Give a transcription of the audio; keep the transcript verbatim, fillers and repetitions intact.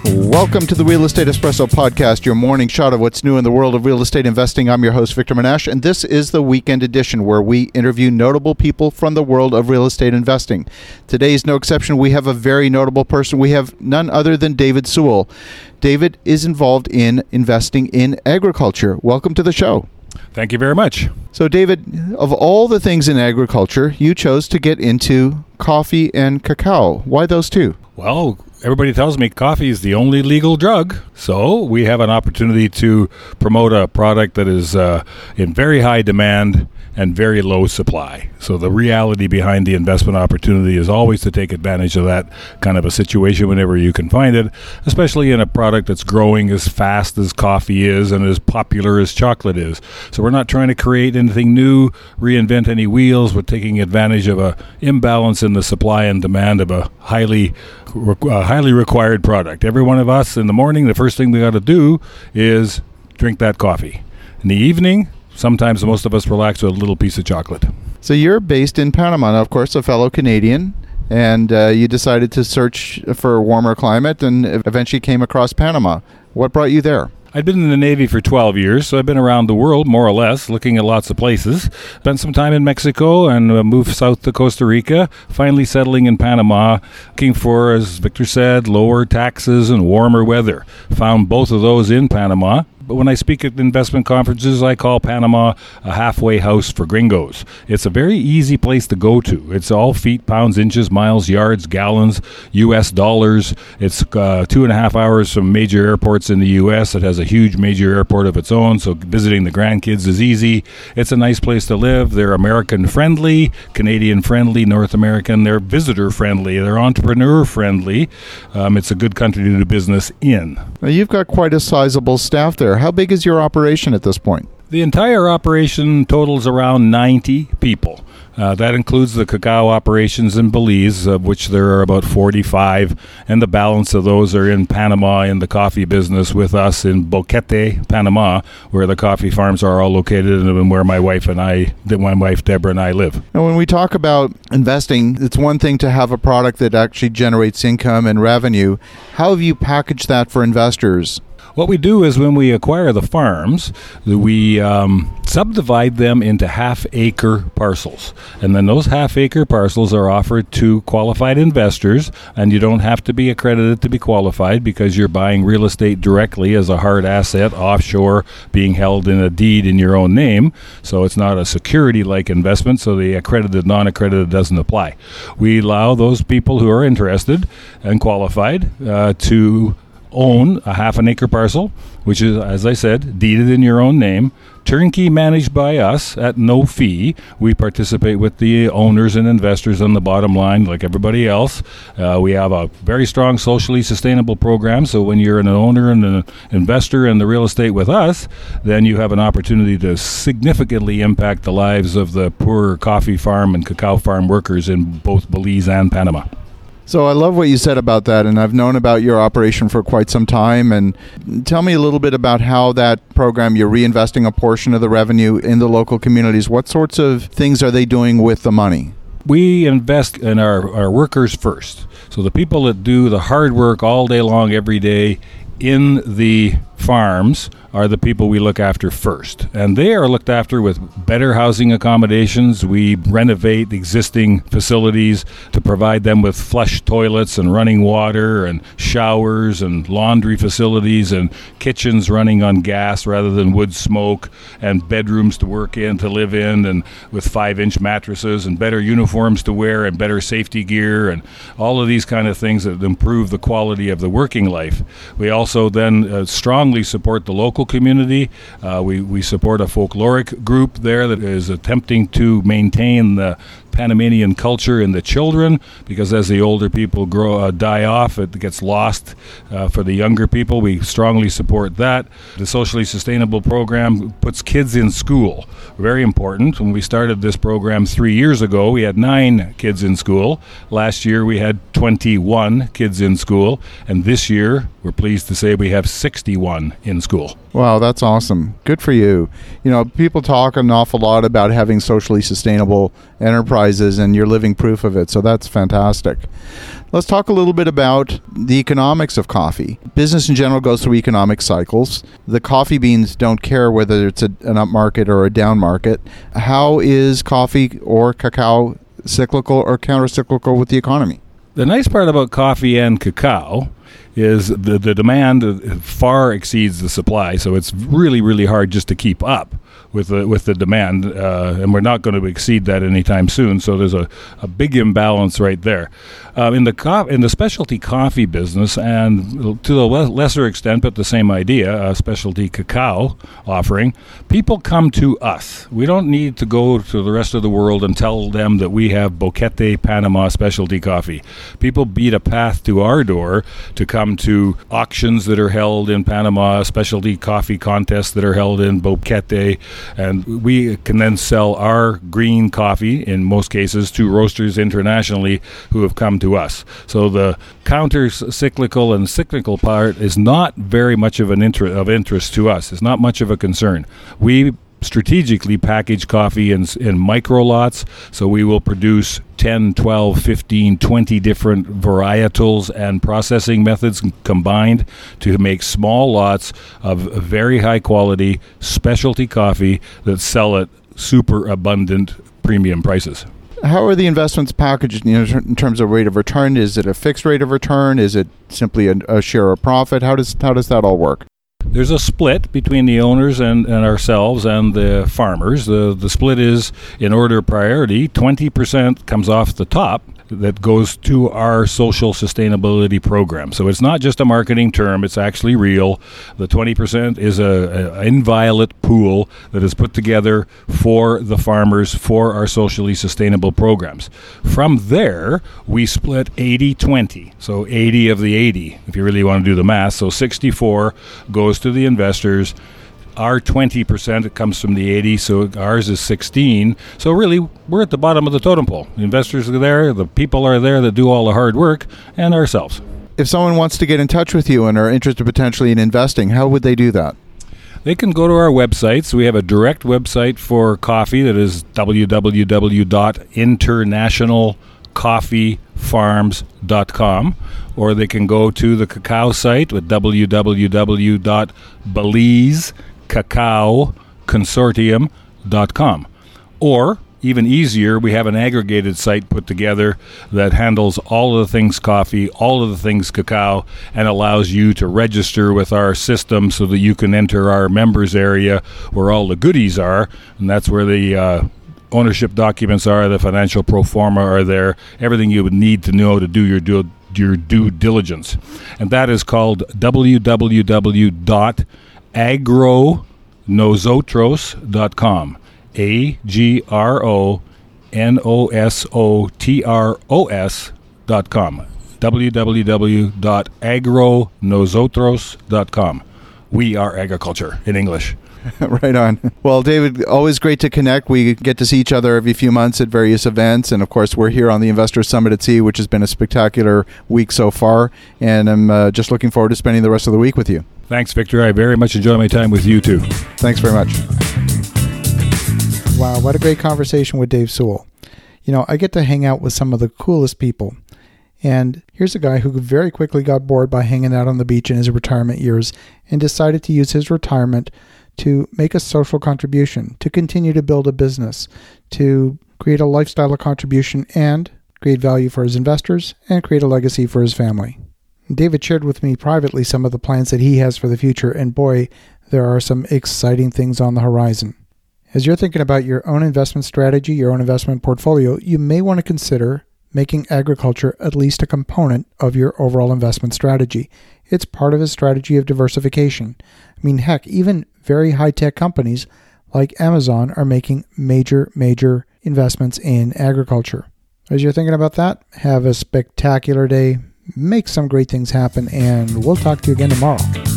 Welcome to the Real Estate Espresso Podcast, your morning shot of what's new in the world of real estate investing. I'm your host, Victor Menashe, and this is the weekend edition where we interview notable people from the world of real estate investing. Today is no exception. We have a very notable person. We have none other than David Sewell. David is involved in investing in agriculture. Welcome to the show. Thank you very much. So, David, of all the things in agriculture, you chose to get into coffee and cacao. Why those two? Well, everybody tells me coffee is the only legal drug, so we have an opportunity to promote a product that is uh, in very high demand and very low supply. So the reality behind the investment opportunity is always to take advantage of that kind of a situation whenever you can find it, especially in a product that's growing as fast as coffee is and as popular as chocolate is. So we're not trying to create anything new, reinvent any wheels. We're taking advantage of a imbalance in the supply and demand of a highly uh, highly required product. Every one of us in the morning, the first thing we got to do is drink that coffee. In the evening, sometimes most of us relax with a little piece of chocolate. So you're based in Panama, now, of course, a fellow Canadian, and uh, you decided to search for a warmer climate and eventually came across Panama. What brought you there? I'd been in the Navy for twelve years, so I've been around the world, more or less, looking at lots of places. Spent some time in Mexico and uh, moved south to Costa Rica, finally settling in Panama, looking for, as Victor said, lower taxes and warmer weather. Found both of those in Panama. But when I speak at investment conferences, I call Panama a halfway house for gringos. It's a very easy place to go to. It's all feet, pounds, inches, miles, yards, gallons, U S dollars. It's uh, two and a half hours from major airports in the U S. It has a huge major airport of its own, so visiting the grandkids is easy. It's a nice place to live. They're American-friendly, Canadian-friendly, North American. They're visitor-friendly. They're entrepreneur-friendly. Um, it's a good country to do business in. Now, you've got quite a sizable staff there. How big is your operation at this point? The entire operation totals around ninety people. Uh, that includes the cacao operations in Belize, of which there are about forty-five, and the balance of those are in Panama in the coffee business with us in Boquete, Panama, where the coffee farms are all located and where my wife and I, my wife Deborah and I live. And when we talk about investing, it's one thing to have a product that actually generates income and revenue. How have you packaged that for investors? What we do is when we acquire the farms, we um, subdivide them into half-acre parcels. And then those half-acre parcels are offered to qualified investors, and you don't have to be accredited to be qualified because you're buying real estate directly as a hard asset offshore being held in a deed in your own name. So it's not a security-like investment, so the accredited, non-accredited doesn't apply. We allow those people who are interested and qualified uh, to own a half an acre parcel, which is, as I said, deeded in your own name, turnkey managed by us at no fee. We participate with the owners and investors on the bottom line like everybody else. Uh, we have a very strong socially sustainable program, so when you're an owner and an investor in the real estate with us, then you have an opportunity to significantly impact the lives of the poor coffee farm and cacao farm workers in both Belize and Panama. So I love what you said about that, and I've known about your operation for quite some time. And tell me a little bit about how that program, you're reinvesting a portion of the revenue in the local communities. What sorts of things are they doing with the money? We invest in our, our workers first. So the people that do the hard work all day long, every day in the farms are the people we look after first. And they are looked after with better housing accommodations. We renovate existing facilities to provide them with flush toilets and running water and showers and laundry facilities and kitchens running on gas rather than wood smoke, and bedrooms to work in, to live in, and with five-inch mattresses and better uniforms to wear and better safety gear and all of these kind of things that improve the quality of the working life. We also then uh, strongly support the local community. Uh, we, we support a folkloric group there that is attempting to maintain the Panamanian culture in the children, because as the older people grow uh, die off, it gets lost uh, for the younger people. We strongly support that. The socially sustainable program puts kids in school. Very important. When we started this program three years ago, we had nine kids in school. Last year we had twenty-one kids in school, and this year we're pleased to say we have sixty-one in school. Wow, that's awesome. Good for you. You know, people talk an awful lot about having socially sustainable enterprises, and you're living proof of it, so that's fantastic. Let's talk a little bit about the economics of coffee. Business in general goes through economic cycles. The coffee beans don't care whether it's a, an up market or a down market. How is coffee or cacao cyclical or counter-cyclical with the economy? The nice part about coffee and cacao is the, the demand far exceeds the supply, so it's really, really hard just to keep up with the with the demand, uh, and we're not going to exceed that anytime soon. So there's a, a big imbalance right there. Um, in the co- in the specialty coffee business, and to a le- lesser extent, but the same idea, a specialty cacao offering, people come to us. We don't need to go to the rest of the world and tell them that we have Boquete Panama specialty coffee. People beat a path to our door to come to auctions that are held in Panama, specialty coffee contests that are held in Boquete, and we can then sell our green coffee, in most cases, to roasters internationally who have come to us. So the counter-cyclical and cyclical part is not very much of an inter- of interest to us. It's not much of a concern. We strategically package coffee in, in micro lots, so we will produce ten, twelve, fifteen, twenty different varietals and processing methods combined to make small lots of very high quality specialty coffee that sell at super abundant premium prices. How are the investments packaged, you know, in terms of rate of return? Is it a fixed rate of return? Is it simply a, a share of profit? How does how does that all work? There's a split between the owners and, and ourselves and the farmers. The the split is in order of priority. twenty percent comes off the top that goes to our social sustainability program. So it's not just a marketing term, it's actually real. The twenty percent is a, a inviolate pool that is put together for the farmers for our socially sustainable programs. From there, we split eighty twenty. So eighty of the eighty, if you really want to do the math. So sixty-four goes to the investors. Our twenty percent comes from the eighty, so ours is sixteen. So really, we're at the bottom of the totem pole. The investors are there, the people are there that do all the hard work, and ourselves. If someone wants to get in touch with you and are interested potentially in investing, how would they do that? They can go to our websites. We have a direct website for coffee that is w w w dot international coffee farms dot com, or they can go to the cacao site with w w w dot belize cacao consortium dot com. Or, even easier, we have an aggregated site put together that handles all of the things coffee, all of the things cacao, and allows you to register with our system so that you can enter our members area where all the goodies are, and that's where the uh, ownership documents are, the financial pro forma are there, everything you would need to know to do your due, your due diligence. And that is called w w w dot agro nosotros dot com. A G R O N O S O T R O S dot com. w w w dot agro nosotros dot com. We are agriculture in English. Right on. Well, David, always great to connect. We get to see each other every few months at various events. And, of course, we're here on the Investor Summit at Sea, which has been a spectacular week so far. And I'm uh, just looking forward to spending the rest of the week with you. Thanks, Victor. I very much enjoy my time with you, too. Thanks very much. Wow, what a great conversation with Dave Sewell. You know, I get to hang out with some of the coolest people. And here's a guy who very quickly got bored by hanging out on the beach in his retirement years and decided to use his retirement to make a social contribution, to continue to build a business, to create a lifestyle of contribution and create value for his investors and create a legacy for his family. David shared with me privately some of the plans that he has for the future, and boy, there are some exciting things on the horizon. As you're thinking about your own investment strategy, your own investment portfolio, you may want to consider making agriculture at least a component of your overall investment strategy. It's part of a strategy of diversification. I mean, heck, even very high-tech companies like Amazon are making major, major investments in agriculture. As you're thinking about that, have a spectacular day, make some great things happen, and we'll talk to you again tomorrow.